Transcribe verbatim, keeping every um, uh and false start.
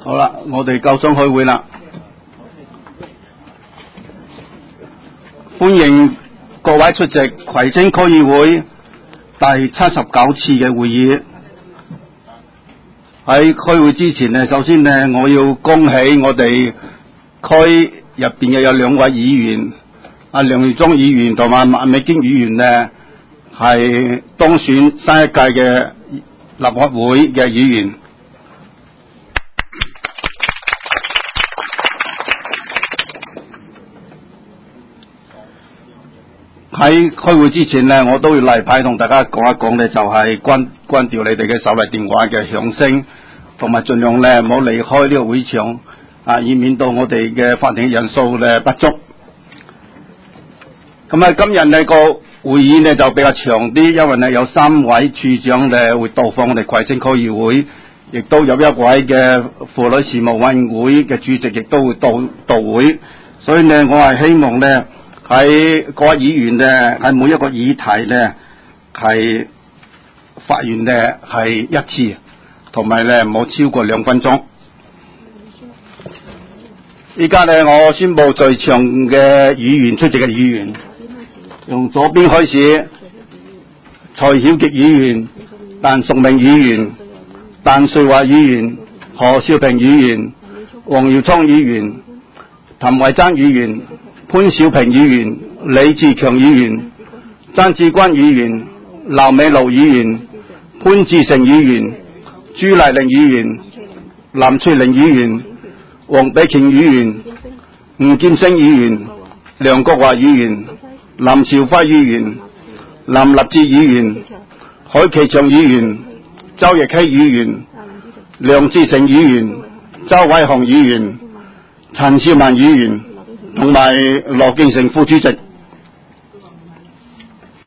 好啦，我哋夠鐘開會啦，歡迎各位出席葵青區議會第七十九次嘅會議。喺開會之前呢，首先呢，我要恭喜我哋區入邊嘅有兩位議員，阿梁耀忠議員同埋麥美娟議員呢，係當選新一屆嘅立法會嘅議員。喺開會之前呢，我都要例牌同大家講一講呢，就係關關掉你哋嘅手提電話嘅響聲，同埋盡量呢唔好離開呢個會場，啊，以免到我哋嘅法定人數呢不足。咁啊，今日呢個會議呢就比較長啲，因為呢有三位處長呢會到訪我哋葵青區議會，亦都有一位嘅婦女事務委員會嘅主席亦都會到到會，所以呢我係希望呢喺各位議員呢，喺每一個議題呢，係發言呢係一次，同埋呢唔好超過兩分鐘。依家呢，我宣布在場嘅議員出席嘅議員，用左邊開始，蔡曉傑議員、鄧淑明議員、鄧瑞華議員、何少平議員、黃耀聰議員、譚惠珍議員、潘小平議員、李志強議員、曾志軍議員、劉美露議員、潘志成議員、朱麗玲議員、林翠玲議員、黃碧瓊議員、吳劍星議員、梁國華議員、林兆輝議員、林立志議員、海琪祥議員、周奕希議員、梁志成議員、周偉雄議員、陳少文議員同埋羅敬成副主席。